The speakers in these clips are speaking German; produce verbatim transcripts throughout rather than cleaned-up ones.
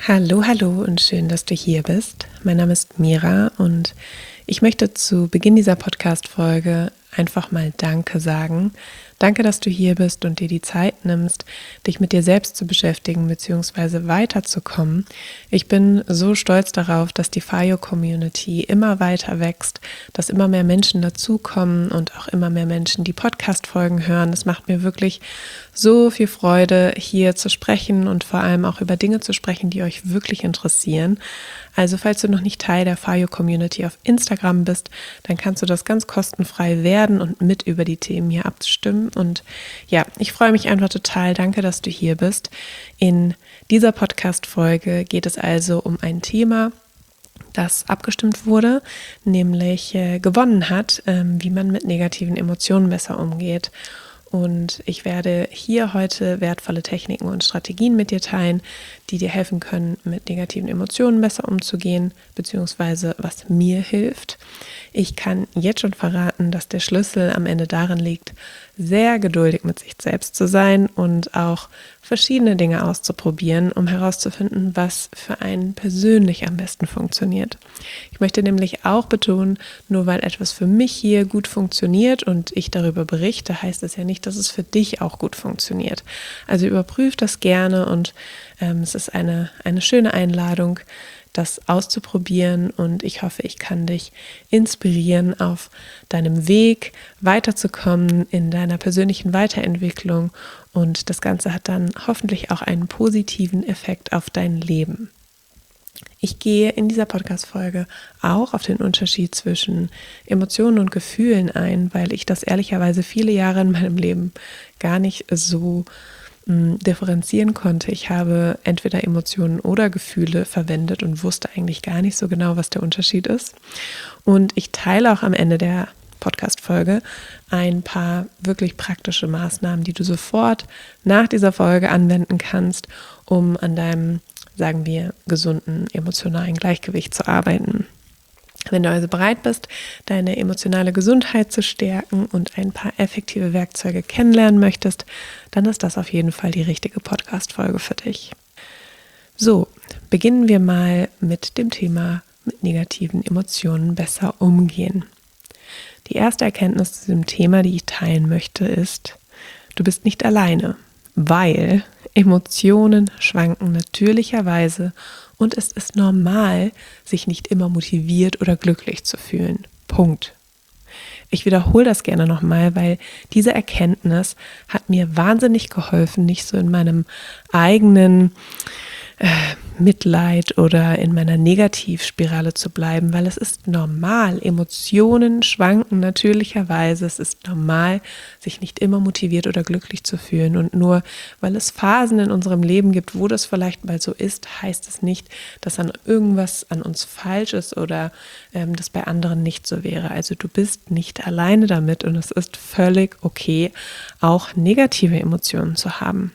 Hallo, hallo und schön, dass du hier bist. Mein Name ist Mira und ich möchte zu Beginn dieser Podcast-Folge einfach mal Danke sagen. Danke, dass du hier bist und dir die Zeit nimmst, dich mit dir selbst zu beschäftigen bzw. weiterzukommen. Ich bin so stolz darauf, dass die Fayo-Community immer weiter wächst, dass immer mehr Menschen dazukommen und auch immer mehr Menschen die Podcast-Folgen hören. Es macht mir wirklich so viel Freude, hier zu sprechen und vor allem auch über Dinge zu sprechen, die euch wirklich interessieren. Also falls du noch nicht Teil der Fayo-Community auf Instagram bist, dann kannst du das ganz kostenfrei werden und mit über die Themen hier abstimmen. Und ja, ich freue mich einfach total. Danke, dass du hier bist. In dieser Podcast-Folge geht es also um ein Thema, das abgestimmt wurde, nämlich äh, gewonnen hat, ähm, wie man mit negativen Emotionen besser umgeht. Und ich werde hier heute wertvolle Techniken und Strategien mit dir teilen, die dir helfen können, mit negativen Emotionen besser umzugehen, beziehungsweise was mir hilft. Ich kann jetzt schon verraten, dass der Schlüssel am Ende darin liegt, sehr geduldig mit sich selbst zu sein und auch verschiedene Dinge auszuprobieren, um herauszufinden, was für einen persönlich am besten funktioniert. Ich möchte nämlich auch betonen, nur weil etwas für mich hier gut funktioniert und ich darüber berichte, heißt es ja nicht, dass es für dich auch gut funktioniert. Also überprüf das gerne und ähm, es ist eine, eine schöne Einladung, das auszuprobieren, und ich hoffe, ich kann dich inspirieren, auf deinem Weg weiterzukommen in deiner persönlichen Weiterentwicklung, und das Ganze hat dann hoffentlich auch einen positiven Effekt auf dein Leben. Ich gehe in dieser Podcast-Folge auch auf den Unterschied zwischen Emotionen und Gefühlen ein, weil ich das ehrlicherweise viele Jahre in meinem Leben gar nicht so differenzieren konnte. Ich habe entweder Emotionen oder Gefühle verwendet und wusste eigentlich gar nicht so genau, was der Unterschied ist. Und ich teile auch am Ende der Podcast-Folge ein paar wirklich praktische Maßnahmen, die du sofort nach dieser Folge anwenden kannst, um an deinem, sagen wir, gesunden emotionalen Gleichgewicht zu arbeiten. Wenn du also bereit bist, deine emotionale Gesundheit zu stärken und ein paar effektive Werkzeuge kennenlernen möchtest, dann ist das auf jeden Fall die richtige Podcast-Folge für dich. So, beginnen wir mal mit dem Thema mit negativen Emotionen besser umgehen. Die erste Erkenntnis zu diesem Thema, die ich teilen möchte, ist: Du bist nicht alleine, weil Emotionen schwanken natürlicherweise und es ist normal, sich nicht immer motiviert oder glücklich zu fühlen. Punkt. Ich wiederhole das gerne nochmal, weil diese Erkenntnis hat mir wahnsinnig geholfen, nicht so in meinem eigenen äh, Mitleid oder in meiner Negativspirale zu bleiben, weil es ist normal. Emotionen schwanken natürlicherweise. Es ist normal, sich nicht immer motiviert oder glücklich zu fühlen. Und nur weil es Phasen in unserem Leben gibt, wo das vielleicht mal so ist, heißt es nicht, dass an irgendwas an uns falsch ist oder ähm, das bei anderen nicht so wäre. Also du bist nicht alleine damit und es ist völlig okay, auch negative Emotionen zu haben.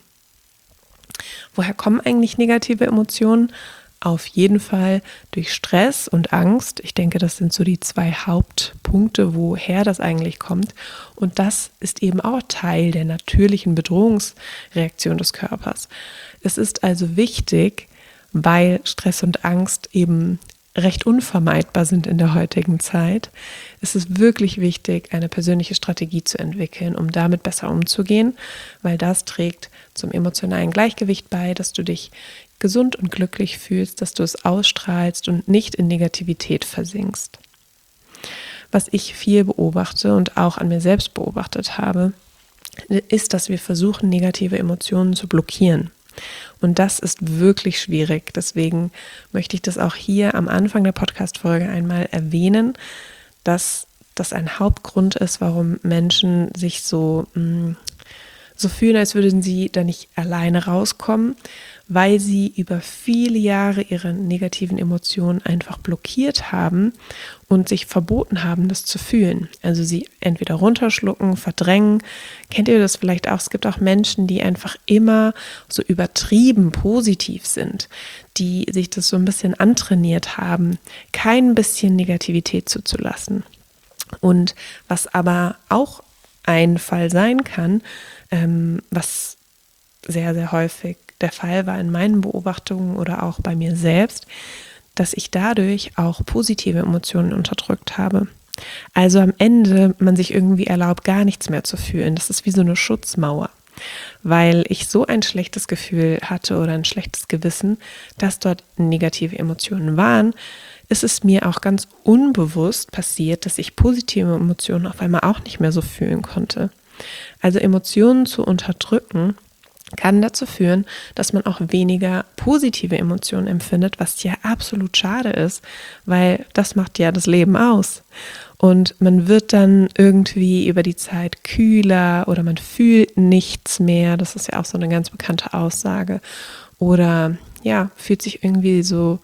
Woher kommen eigentlich negative Emotionen? Auf jeden Fall durch Stress und Angst. Ich denke, das sind so die zwei Hauptpunkte, woher das eigentlich kommt. Und das ist eben auch Teil der natürlichen Bedrohungsreaktion des Körpers. Es ist also wichtig, weil Stress und Angst eben recht unvermeidbar sind in der heutigen Zeit, ist es wirklich wichtig, eine persönliche Strategie zu entwickeln, um damit besser umzugehen, weil das trägt zum emotionalen Gleichgewicht bei, dass du dich gesund und glücklich fühlst, dass du es ausstrahlst und nicht in Negativität versinkst. Was ich viel beobachte und auch an mir selbst beobachtet habe, ist, dass wir versuchen, negative Emotionen zu blockieren. Und das ist wirklich schwierig. Deswegen möchte ich das auch hier am Anfang der Podcast-Folge einmal erwähnen, dass das ein Hauptgrund ist, warum Menschen sich so, mh, so fühlen, als würden sie da nicht alleine rauskommen, weil sie über viele Jahre ihre negativen Emotionen einfach blockiert haben und sich verboten haben, das zu fühlen. Also sie entweder runterschlucken, verdrängen. Kennt ihr das vielleicht auch? Es gibt auch Menschen, die einfach immer so übertrieben positiv sind, die sich das so ein bisschen antrainiert haben, kein bisschen Negativität zuzulassen. Und was aber auch ein Fall sein kann, ähm, was sehr, sehr häufig der Fall war in meinen Beobachtungen oder auch bei mir selbst, dass ich dadurch auch positive Emotionen unterdrückt habe. Also am Ende man sich irgendwie erlaubt, gar nichts mehr zu fühlen. Das ist wie so eine Schutzmauer, weil ich so ein schlechtes Gefühl hatte oder ein schlechtes Gewissen, dass dort negative Emotionen waren, ist es mir auch ganz unbewusst passiert, dass ich positive Emotionen auf einmal auch nicht mehr so fühlen konnte. Also Emotionen zu unterdrücken kann dazu führen, dass man auch weniger positive Emotionen empfindet, was ja absolut schade ist, weil das macht ja das Leben aus. Und man wird dann irgendwie über die Zeit kühler oder man fühlt nichts mehr. Das ist ja auch so eine ganz bekannte Aussage. Oder ja, fühlt sich irgendwie so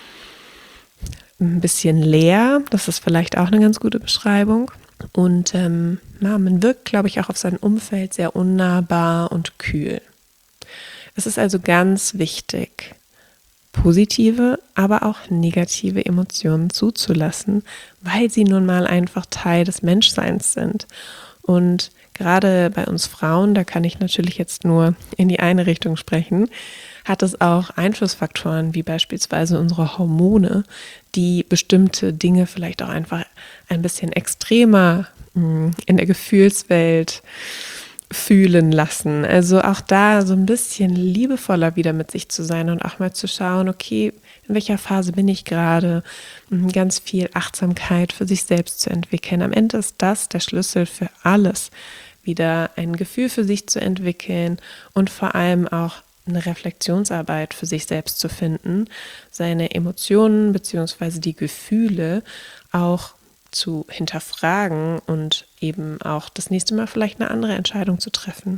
ein bisschen leer. Das ist vielleicht auch eine ganz gute Beschreibung. Und ähm, ja, man wirkt, glaube ich, auch auf sein Umfeld sehr unnahbar und kühl. Es ist also ganz wichtig, positive, aber auch negative Emotionen zuzulassen, weil sie nun mal einfach Teil des Menschseins sind. Und gerade bei uns Frauen, da kann ich natürlich jetzt nur in die eine Richtung sprechen, hat es auch Einflussfaktoren wie beispielsweise unsere Hormone, die bestimmte Dinge vielleicht auch einfach ein bisschen extremer in der Gefühlswelt fühlen lassen. Also auch da so ein bisschen liebevoller wieder mit sich zu sein und auch mal zu schauen, okay, in welcher Phase bin ich gerade, ganz viel Achtsamkeit für sich selbst zu entwickeln. Am Ende ist das der Schlüssel für alles, wieder ein Gefühl für sich zu entwickeln und vor allem auch eine Reflexionsarbeit für sich selbst zu finden, seine Emotionen bzw. die Gefühle auch zu hinterfragen und eben auch das nächste Mal vielleicht eine andere Entscheidung zu treffen.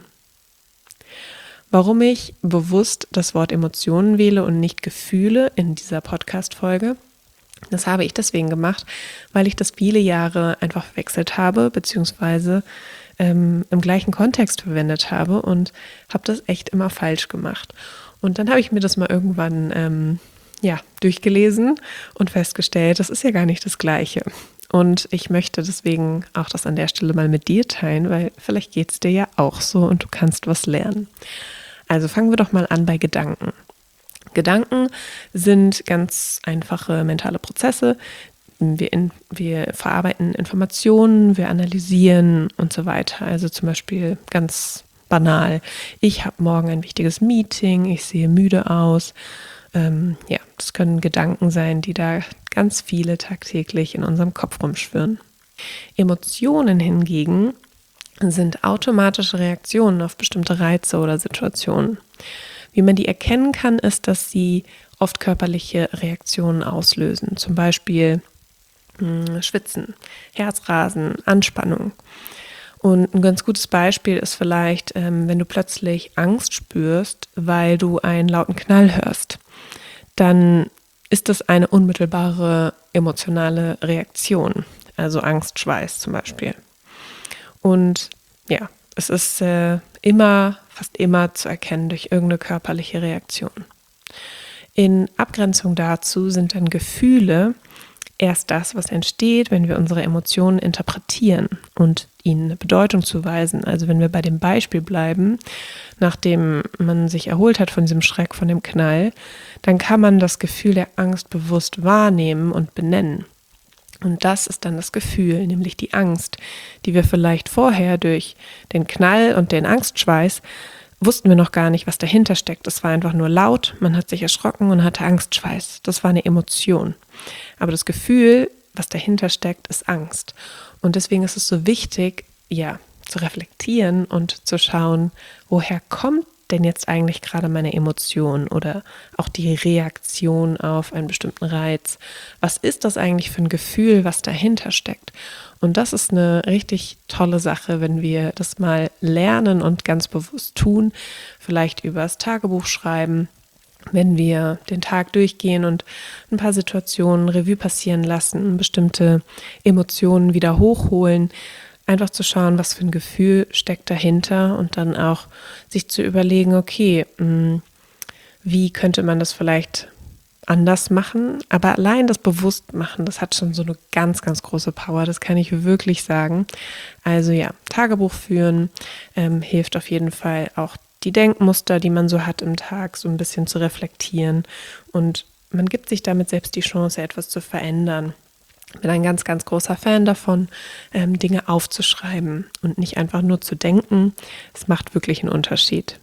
Warum ich bewusst das Wort Emotionen wähle und nicht Gefühle in dieser Podcast-Folge, das habe ich deswegen gemacht, weil ich das viele Jahre einfach verwechselt habe, beziehungsweise ähm, im gleichen Kontext verwendet habe und habe das echt immer falsch gemacht. Und dann habe ich mir das mal irgendwann ähm, ja, durchgelesen und festgestellt, das ist ja gar nicht das Gleiche. Und ich möchte deswegen auch das an der Stelle mal mit dir teilen, weil vielleicht geht es dir ja auch so und du kannst was lernen. Also fangen wir doch mal an bei Gedanken. Gedanken sind ganz einfache mentale Prozesse. Wir, in, wir verarbeiten Informationen, wir analysieren und so weiter. Also zum Beispiel ganz banal, ich habe morgen ein wichtiges Meeting, ich sehe müde aus. Ähm, ja, das können Gedanken sein, die da ganz viele tagtäglich in unserem Kopf rumschwirren. Emotionen hingegen sind automatische Reaktionen auf bestimmte Reize oder Situationen. Wie man die erkennen kann, ist, dass sie oft körperliche Reaktionen auslösen, zum Beispiel mh, Schwitzen, Herzrasen, Anspannung. Und ein ganz gutes Beispiel ist vielleicht, ähm, wenn du plötzlich Angst spürst, weil du einen lauten Knall hörst, dann ist das eine unmittelbare emotionale Reaktion, also Angstschweiß zum Beispiel. Und ja, es ist äh, immer, fast immer zu erkennen durch irgendeine körperliche Reaktion. In Abgrenzung dazu sind dann Gefühle erst das, was entsteht, wenn wir unsere Emotionen interpretieren und ihnen eine Bedeutung zuweisen. Also wenn wir bei dem Beispiel bleiben, nachdem man sich erholt hat von diesem Schreck, von dem Knall, dann kann man das Gefühl der Angst bewusst wahrnehmen und benennen. Und das ist dann das Gefühl, nämlich die Angst, die wir vielleicht vorher durch den Knall und den Angstschweiß wussten wir noch gar nicht, was dahinter steckt. Es war einfach nur laut, man hat sich erschrocken und hatte Angstschweiß. Das war eine Emotion. Aber das Gefühl, was dahinter steckt, ist Angst. Und deswegen ist es so wichtig, ja, zu reflektieren und zu schauen, woher kommt denn jetzt eigentlich gerade meine Emotion oder auch die Reaktion auf einen bestimmten Reiz? Was ist das eigentlich für ein Gefühl, was dahinter steckt? Und das ist eine richtig tolle Sache, wenn wir das mal lernen und ganz bewusst tun, vielleicht übers Tagebuch schreiben, wenn wir den Tag durchgehen und ein paar Situationen Revue passieren lassen, bestimmte Emotionen wieder hochholen, einfach zu schauen, was für ein Gefühl steckt dahinter und dann auch sich zu überlegen, okay, wie könnte man das vielleicht anders machen, aber allein das Bewusstmachen, das hat schon so eine ganz, ganz große Power, das kann ich wirklich sagen. Also ja, Tagebuch führen ähm, hilft auf jeden Fall auch die Denkmuster, die man so hat im Tag, so ein bisschen zu reflektieren. Und man gibt sich damit selbst die Chance, etwas zu verändern. Ich bin ein ganz, ganz großer Fan davon, ähm, Dinge aufzuschreiben und nicht einfach nur zu denken. Es macht wirklich einen Unterschied.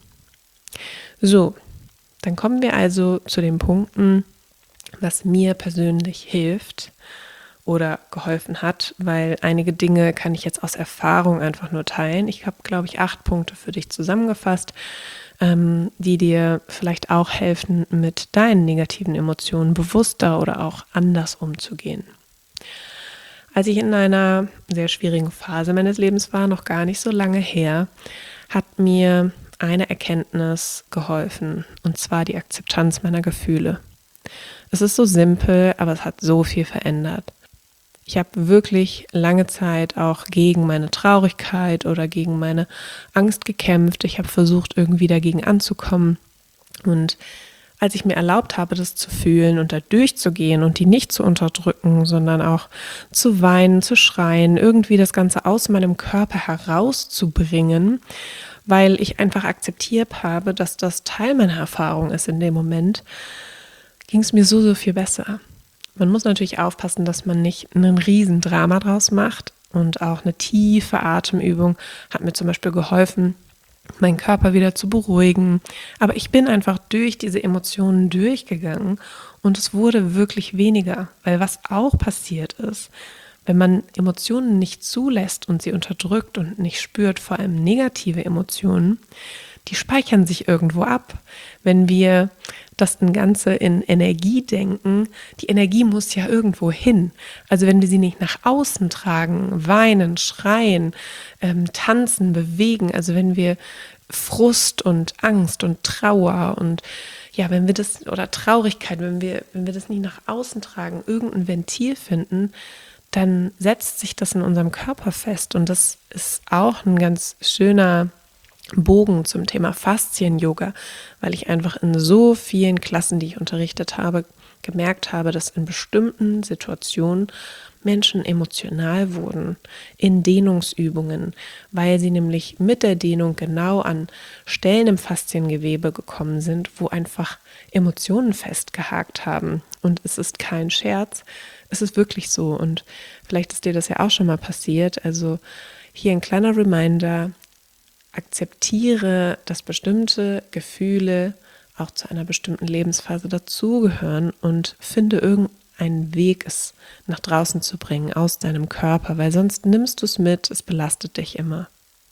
So, dann kommen wir also zu den Punkten, was mir persönlich hilft oder geholfen hat, weil einige Dinge kann ich jetzt aus Erfahrung einfach nur teilen. Ich habe, glaube ich, acht Punkte für dich zusammengefasst, ähm, die dir vielleicht auch helfen, mit deinen negativen Emotionen bewusster oder auch anders umzugehen. Als ich in einer sehr schwierigen Phase meines Lebens war, noch gar nicht so lange her, hat mir eine Erkenntnis geholfen, und zwar die Akzeptanz meiner Gefühle. Es ist so simpel, aber es hat so viel verändert. Ich habe wirklich lange Zeit auch gegen meine Traurigkeit oder gegen meine Angst gekämpft. Ich habe versucht, irgendwie dagegen anzukommen. Und als ich mir erlaubt habe, das zu fühlen und da durchzugehen und die nicht zu unterdrücken, sondern auch zu weinen, zu schreien, irgendwie das Ganze aus meinem Körper herauszubringen, weil ich einfach akzeptiert habe, dass das Teil meiner Erfahrung ist in dem Moment, ging es mir so, so viel besser. Man muss natürlich aufpassen, dass man nicht einen riesen Drama draus macht, und auch eine tiefe Atemübung hat mir zum Beispiel geholfen, meinen Körper wieder zu beruhigen. Aber ich bin einfach durch diese Emotionen durchgegangen und es wurde wirklich weniger, weil was auch passiert ist, wenn man Emotionen nicht zulässt und sie unterdrückt und nicht spürt, vor allem negative Emotionen, die speichern sich irgendwo ab. Wenn wir das Ganze in Energie denken, die Energie muss ja irgendwo hin. Also wenn wir sie nicht nach außen tragen, weinen, schreien, ähm, tanzen, bewegen, also wenn wir Frust und Angst und Trauer und ja, wenn wir das, oder Traurigkeit, wenn wir, wenn wir das nicht nach außen tragen, irgendein Ventil finden, dann setzt sich das in unserem Körper fest. Und das ist auch ein ganz schöner Bogen zum Thema Faszien-Yoga, weil ich einfach in so vielen Klassen, die ich unterrichtet habe, gemerkt habe, dass in bestimmten Situationen Menschen emotional wurden in Dehnungsübungen, weil sie nämlich mit der Dehnung genau an Stellen im Fasziengewebe gekommen sind, wo einfach Emotionen festgehakt haben. Und es ist kein Scherz, es ist wirklich so. Und vielleicht ist dir das ja auch schon mal passiert. Also hier ein kleiner Reminder: Akzeptiere, dass bestimmte Gefühle auch zu einer bestimmten Lebensphase dazugehören und finde irgendeinen Weg, es nach draußen zu bringen aus deinem Körper, weil sonst nimmst du es mit, es belastet dich immer.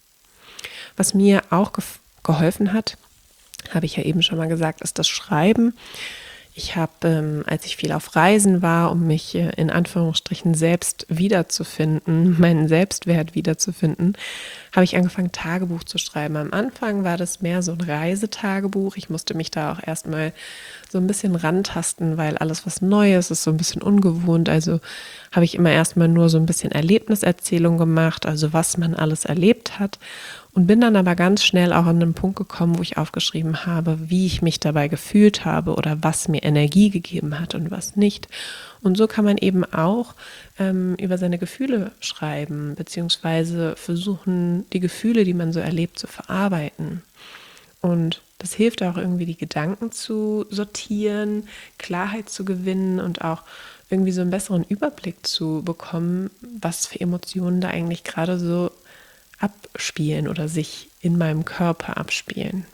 Was mir auch ge- geholfen hat, habe ich ja eben schon mal gesagt, ist das Schreiben. Ich habe, ähm, als ich viel auf Reisen war, um mich äh, in Anführungsstrichen selbst wiederzufinden, meinen Selbstwert wiederzufinden, habe ich angefangen, Tagebuch zu schreiben. Am Anfang war das mehr so ein Reisetagebuch. Ich musste mich da auch erstmal so ein bisschen rantasten, weil alles, was Neues ist, so ein bisschen ungewohnt. Also habe ich immer erstmal nur so ein bisschen Erlebniserzählung gemacht, also was man alles erlebt hat. Und bin dann aber ganz schnell auch an den Punkt gekommen, wo ich aufgeschrieben habe, wie ich mich dabei gefühlt habe oder was mir Energie gegeben hat und was nicht. Und so kann man eben auch ähm, über seine Gefühle schreiben, beziehungsweise versuchen, die Gefühle, die man so erlebt, zu verarbeiten. Und das hilft auch irgendwie, die Gedanken zu sortieren, Klarheit zu gewinnen und auch irgendwie so einen besseren Überblick zu bekommen, was für Emotionen da eigentlich gerade so abspielen oder sich in meinem Körper abspielen.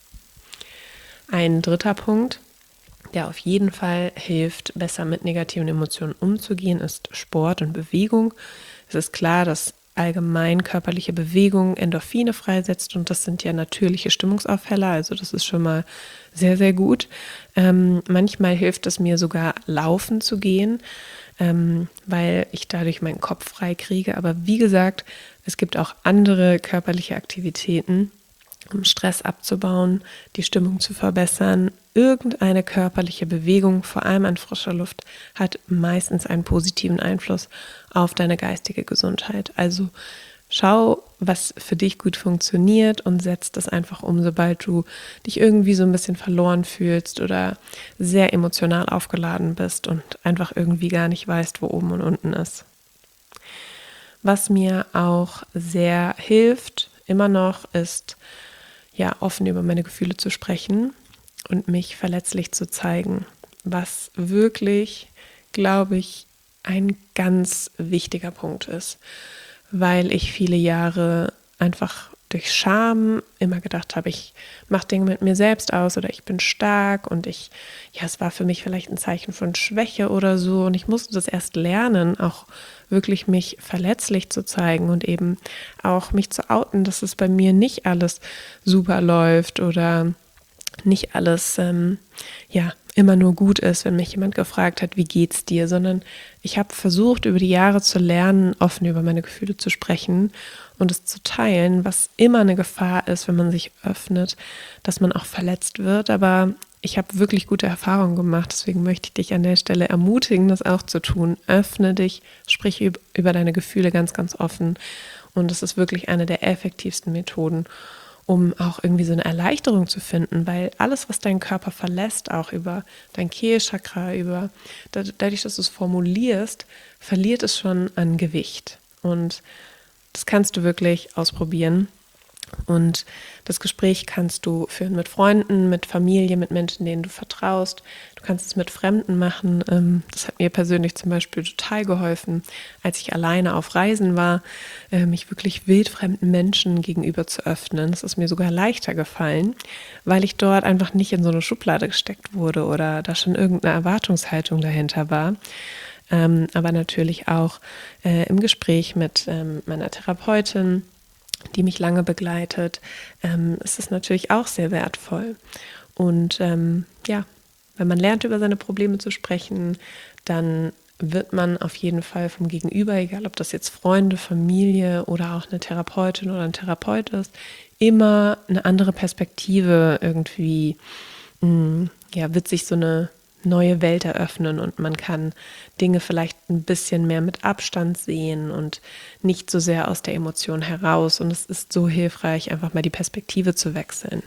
Ein dritter Punkt, der auf jeden Fall hilft, besser mit negativen Emotionen umzugehen, ist Sport und Bewegung. Es ist klar, dass allgemein körperliche Bewegung Endorphine freisetzt und das sind ja natürliche Stimmungsaufheller, also das ist schon mal sehr, sehr gut. Ähm, manchmal hilft es mir sogar, laufen zu gehen, ähm, weil ich dadurch meinen Kopf frei kriege. Aber wie gesagt, es gibt auch andere körperliche Aktivitäten, um Stress abzubauen, die Stimmung zu verbessern. Irgendeine körperliche Bewegung, vor allem an frischer Luft, hat meistens einen positiven Einfluss auf deine geistige Gesundheit. Also schau, was für dich gut funktioniert und setz das einfach um, sobald du dich irgendwie so ein bisschen verloren fühlst oder sehr emotional aufgeladen bist und einfach irgendwie gar nicht weißt, wo oben und unten ist. Was mir auch sehr hilft, immer noch, ist ja, offen über meine Gefühle zu sprechen und mich verletzlich zu zeigen, was wirklich, glaube ich, ein ganz wichtiger Punkt ist, weil ich viele Jahre einfach durch Scham immer gedacht habe, ich mache Dinge mit mir selbst aus oder ich bin stark und ich, ja, es war für mich vielleicht ein Zeichen von Schwäche oder so und ich musste das erst lernen, auch wirklich mich verletzlich zu zeigen und eben auch mich zu outen, dass es bei mir nicht alles super läuft oder nicht alles ähm, ja immer nur gut ist, wenn mich jemand gefragt hat, wie geht's dir, sondern ich habe versucht, über die Jahre zu lernen, offen über meine Gefühle zu sprechen und es zu teilen, was immer eine Gefahr ist, wenn man sich öffnet, dass man auch verletzt wird. Aber ich habe wirklich gute Erfahrungen gemacht, deswegen möchte ich dich an der Stelle ermutigen, das auch zu tun. Öffne dich, sprich über deine Gefühle ganz, ganz offen und es ist wirklich eine der effektivsten Methoden, um auch irgendwie so eine Erleichterung zu finden, weil alles, was deinen Körper verlässt, auch über dein Kehlchakra, über dadurch, dass du es formulierst, verliert es schon an Gewicht. Und das kannst du wirklich ausprobieren. Und das Gespräch kannst du führen mit Freunden, mit Familie, mit Menschen, denen du vertraust. Du kannst es mit Fremden machen. Das hat mir persönlich zum Beispiel total geholfen, als ich alleine auf Reisen war, mich wirklich wildfremden Menschen gegenüber zu öffnen. Das ist mir sogar leichter gefallen, weil ich dort einfach nicht in so eine Schublade gesteckt wurde oder da schon irgendeine Erwartungshaltung dahinter war. Aber natürlich auch im Gespräch mit meiner Therapeutin, die mich lange begleitet, ähm, ist es natürlich auch sehr wertvoll. Und ähm, ja, wenn man lernt, über seine Probleme zu sprechen, dann wird man auf jeden Fall vom Gegenüber, egal ob das jetzt Freunde, Familie oder auch eine Therapeutin oder ein Therapeut ist, immer eine andere Perspektive irgendwie, mh, ja, wird sich so eine neue Welt eröffnen und man kann Dinge vielleicht ein bisschen mehr mit Abstand sehen und nicht so sehr aus der Emotion heraus. Und es ist so hilfreich, einfach mal die Perspektive zu wechseln.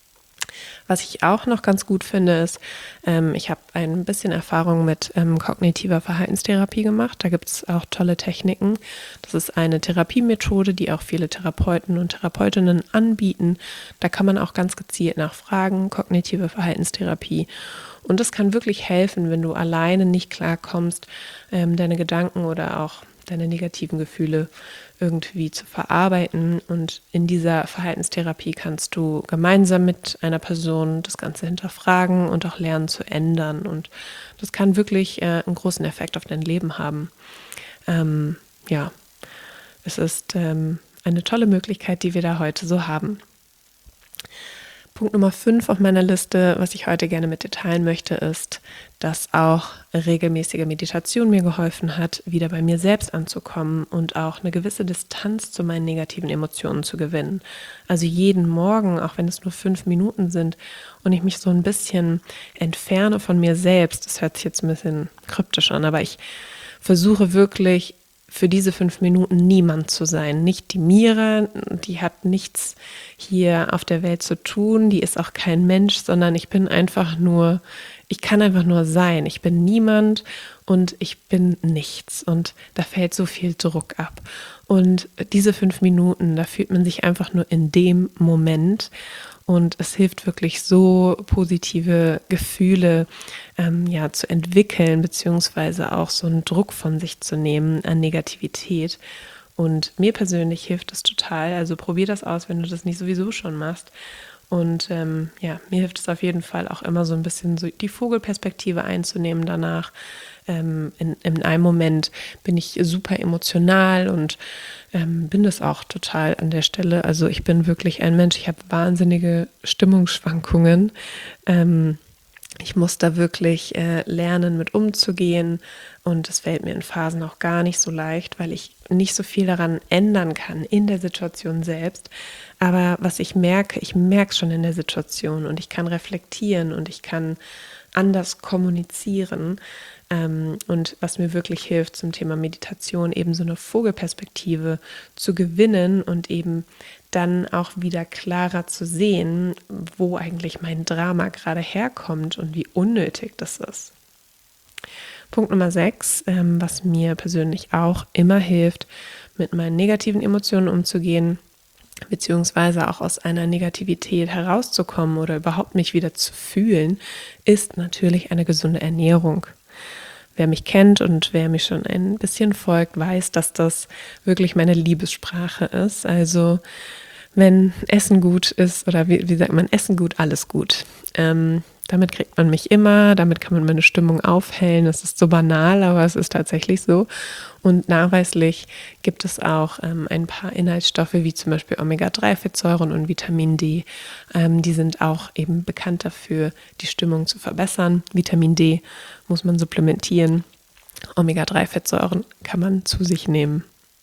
Was ich auch noch ganz gut finde, ist, ähm, ich habe ein bisschen Erfahrung mit ähm, kognitiver Verhaltenstherapie gemacht. Da gibt es auch tolle Techniken. Das ist eine Therapiemethode, die auch viele Therapeuten und Therapeutinnen anbieten. Da kann man auch ganz gezielt nachfragen, kognitive Verhaltenstherapie. Und das kann wirklich helfen, wenn du alleine nicht klarkommst, ähm, deine Gedanken oder auch deine negativen Gefühle irgendwie zu verarbeiten. Und in dieser Verhaltenstherapie kannst du gemeinsam mit einer Person das Ganze hinterfragen und auch lernen zu ändern. Und das kann wirklich äh, einen großen Effekt auf dein Leben haben. Ähm, ja, es ist ähm, eine tolle Möglichkeit, die wir da heute so haben. Punkt Nummer fünf auf meiner Liste, was ich heute gerne mit dir teilen möchte, ist, dass auch regelmäßige Meditation mir geholfen hat, wieder bei mir selbst anzukommen und auch eine gewisse Distanz zu meinen negativen Emotionen zu gewinnen. Also jeden Morgen, auch wenn es nur fünf Minuten sind und ich mich so ein bisschen entferne von mir selbst, das hört sich jetzt ein bisschen kryptisch an, aber ich versuche wirklich für diese fünf Minuten niemand zu sein. Nicht die Mira, die hat nichts hier auf der Welt zu tun, die ist auch kein Mensch, sondern ich bin einfach nur, ich kann einfach nur sein. Ich bin niemand und ich bin nichts und da fällt so viel Druck ab. Und diese fünf Minuten, da fühlt man sich einfach nur in dem Moment. Und es hilft wirklich so, positive Gefühle ähm, ja, zu entwickeln, beziehungsweise auch so einen Druck von sich zu nehmen an Negativität. Und mir persönlich hilft das total. Also probier das aus, wenn du das nicht sowieso schon machst. Und ähm, ja, mir hilft es auf jeden Fall auch immer so ein bisschen so die Vogelperspektive einzunehmen danach. Ähm, in, in einem Moment bin ich super emotional und ähm, bin das auch total an der Stelle. Also ich bin wirklich ein Mensch, ich habe wahnsinnige Stimmungsschwankungen. Ähm, ich muss da wirklich äh, lernen, mit umzugehen und es fällt mir in Phasen auch gar nicht so leicht, weil ich nicht so viel daran ändern kann in der Situation selbst. Aber was ich merke, ich merke es schon in der Situation und ich kann reflektieren und ich kann anders kommunizieren. Ähm, und was mir wirklich hilft zum Thema Meditation, eben so eine Vogelperspektive zu gewinnen und eben dann auch wieder klarer zu sehen, wo eigentlich mein Drama gerade herkommt und wie unnötig das ist. Punkt Nummer sechs, ähm, was mir persönlich auch immer hilft, mit meinen negativen Emotionen umzugehen, beziehungsweise auch aus einer Negativität herauszukommen oder überhaupt mich wieder zu fühlen, ist natürlich eine gesunde Ernährung. Wer mich kennt und wer mir schon ein bisschen folgt, weiß, dass das wirklich meine Liebessprache ist. Also wenn Essen gut ist, oder wie, wie sagt man, Essen gut, alles gut. Ähm, damit kriegt man mich immer, damit kann man meine Stimmung aufhellen. Das ist so banal, aber es ist tatsächlich so. Und nachweislich gibt es auch ähm, ein paar Inhaltsstoffe, wie zum Beispiel Omega drei Fettsäuren und Vitamin D. Ähm, die sind auch eben bekannt dafür, die Stimmung zu verbessern. Vitamin D muss man supplementieren. Omega drei Fettsäuren kann man zu sich nehmen.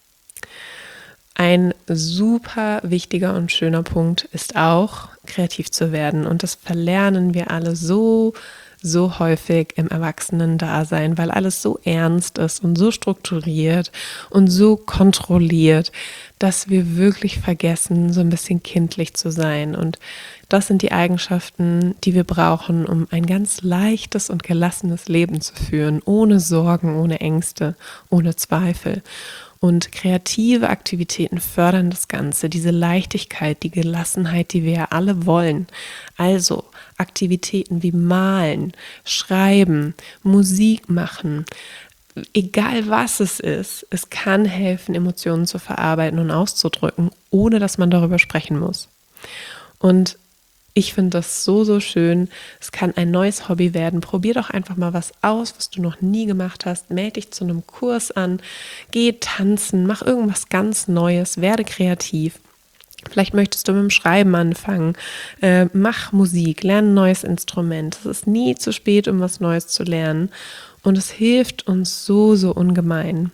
Ein super wichtiger und schöner Punkt ist auch, kreativ zu werden. Und das verlernen wir alle so, so häufig im Erwachsenen-Dasein, weil alles so ernst ist und so strukturiert und so kontrolliert, dass wir wirklich vergessen, so ein bisschen kindlich zu sein. Und das sind die Eigenschaften, die wir brauchen, um ein ganz leichtes und gelassenes Leben zu führen, ohne Sorgen, ohne Ängste, ohne Zweifel. Und kreative Aktivitäten fördern das Ganze, diese Leichtigkeit, die Gelassenheit, die wir ja alle wollen. Also Aktivitäten wie Malen, Schreiben, Musik machen, egal was es ist, es kann helfen, Emotionen zu verarbeiten und auszudrücken, ohne dass man darüber sprechen muss. Und ich finde das so, so schön. Es kann ein neues Hobby werden. Probier doch einfach mal was aus, was du noch nie gemacht hast. Melde dich zu einem Kurs an, geh tanzen, mach irgendwas ganz Neues, werde kreativ. Vielleicht möchtest du mit dem Schreiben anfangen, äh, mach Musik, lerne ein neues Instrument. Es ist nie zu spät, um was Neues zu lernen. Und es hilft uns so, so ungemein.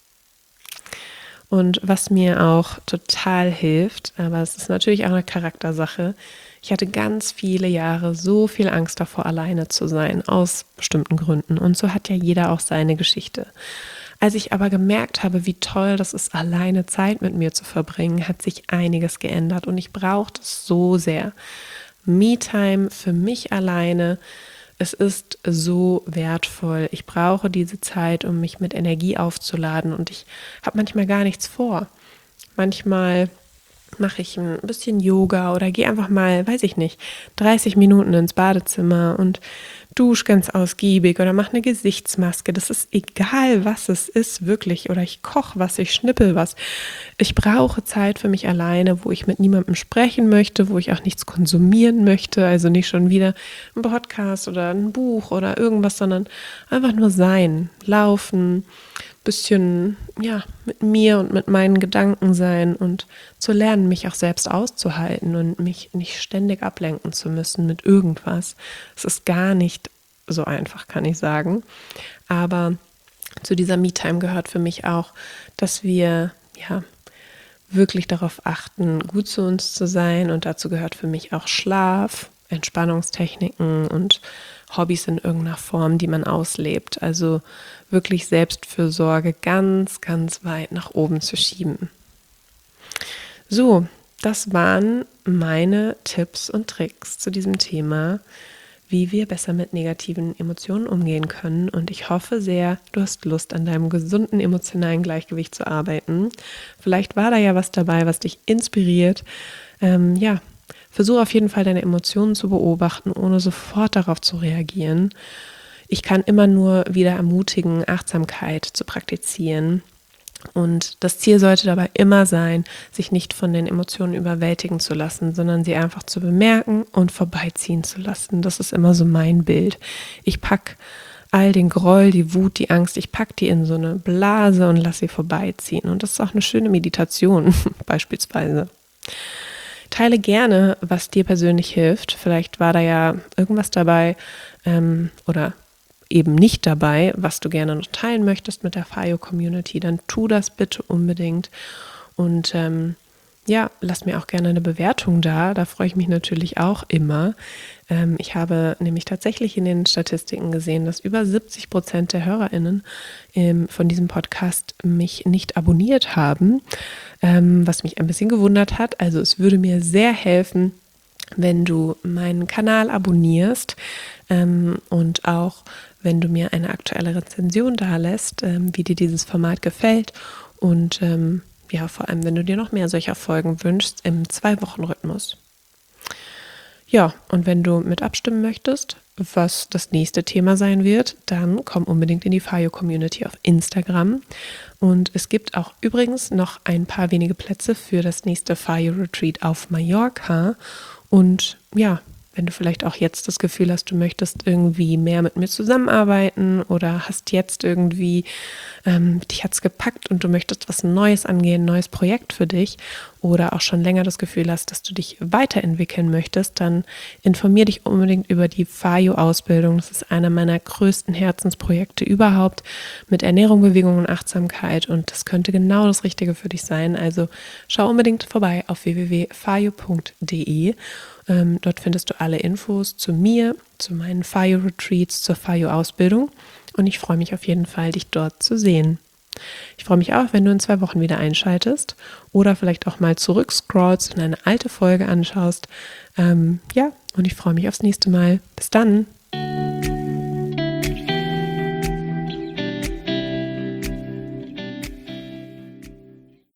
Und was mir auch total hilft, aber es ist natürlich auch eine Charaktersache, ich hatte ganz viele Jahre so viel Angst davor, alleine zu sein, aus bestimmten Gründen. Und so hat ja jeder auch seine Geschichte. Als ich aber gemerkt habe, wie toll das ist, alleine Zeit mit mir zu verbringen, hat sich einiges geändert und ich brauchte es so sehr. Me-Time für mich alleine, es ist so wertvoll. Ich brauche diese Zeit, um mich mit Energie aufzuladen und ich habe manchmal gar nichts vor. Manchmal mache ich ein bisschen Yoga oder gehe einfach mal, weiß ich nicht, dreißig Minuten ins Badezimmer und dusche ganz ausgiebig oder mache eine Gesichtsmaske. Das ist egal, was es ist, wirklich. Oder ich koche was, ich schnippel was. Ich brauche Zeit für mich alleine, wo ich mit niemandem sprechen möchte, wo ich auch nichts konsumieren möchte. Also nicht schon wieder ein Podcast oder ein Buch oder irgendwas, sondern einfach nur sein, laufen, bisschen ja mit mir und mit meinen Gedanken sein und zu lernen, mich auch selbst auszuhalten und mich nicht ständig ablenken zu müssen mit irgendwas. Es ist gar nicht so einfach, kann ich sagen. Aber zu dieser Me-Time gehört für mich auch, dass wir ja wirklich darauf achten, gut zu uns zu sein, und dazu gehört für mich auch Schlaf, Entspannungstechniken und Hobbys in irgendeiner Form, die man auslebt. Also wirklich Selbstfürsorge ganz, ganz weit nach oben zu schieben. So, das waren meine Tipps und Tricks zu diesem Thema, wie wir besser mit negativen Emotionen umgehen können. Und ich hoffe sehr, du hast Lust, an deinem gesunden emotionalen Gleichgewicht zu arbeiten. Vielleicht war da ja was dabei, was dich inspiriert. Ähm, ja, versuche auf jeden Fall deine Emotionen zu beobachten, ohne sofort darauf zu reagieren. Ich kann immer nur wieder ermutigen, Achtsamkeit zu praktizieren. Und das Ziel sollte dabei immer sein, sich nicht von den Emotionen überwältigen zu lassen, sondern sie einfach zu bemerken und vorbeiziehen zu lassen. Das ist immer so mein Bild. Ich packe all den Groll, die Wut, die Angst, ich packe die in so eine Blase und lasse sie vorbeiziehen. Und das ist auch eine schöne Meditation beispielsweise. Teile gerne, was dir persönlich hilft. Vielleicht war da ja irgendwas dabei ähm, oder eben nicht dabei, was du gerne noch teilen möchtest mit der Fayo-Community, dann tu das bitte unbedingt. Und ähm, ja, lass mir auch gerne eine Bewertung da. Da freue ich mich natürlich auch immer. Ähm, ich habe nämlich tatsächlich in den Statistiken gesehen, dass über siebzig Prozent der HörerInnen ähm, von diesem Podcast mich nicht abonniert haben, ähm, was mich ein bisschen gewundert hat. Also es würde mir sehr helfen, wenn du meinen Kanal abonnierst ähm, und auch wenn du mir eine aktuelle Rezension dalässt, ähm, wie dir dieses Format gefällt. Und ähm, ja, vor allem, wenn du dir noch mehr solcher Folgen wünschst, im Zwei-Wochen-Rhythmus. Ja, und wenn du mit abstimmen möchtest, was das nächste Thema sein wird, dann komm unbedingt in die Fayo-Community auf Instagram. Und es gibt auch übrigens noch ein paar wenige Plätze für das nächste Fayo-Retreat auf Mallorca. Und ja, wenn du vielleicht auch jetzt das Gefühl hast, du möchtest irgendwie mehr mit mir zusammenarbeiten oder hast jetzt irgendwie, ähm, dich hat's gepackt und du möchtest was Neues angehen, ein neues Projekt für dich oder auch schon länger das Gefühl hast, dass du dich weiterentwickeln möchtest, dann informier dich unbedingt über die Fayo-Ausbildung. Das ist einer meiner größten Herzensprojekte überhaupt mit Ernährung, Bewegung und Achtsamkeit und das könnte genau das Richtige für dich sein. Also schau unbedingt vorbei auf w w w punkt fayo punkt d e. Ähm, dort findest du alle Infos zu mir, zu meinen Fayo-Retreats, zur Fayo-Ausbildung und ich freue mich auf jeden Fall, dich dort zu sehen. Ich freue mich auch, wenn du in zwei Wochen wieder einschaltest oder vielleicht auch mal zurückscrollst und eine alte Folge anschaust. Ähm, ja, und ich freue mich aufs nächste Mal. Bis dann!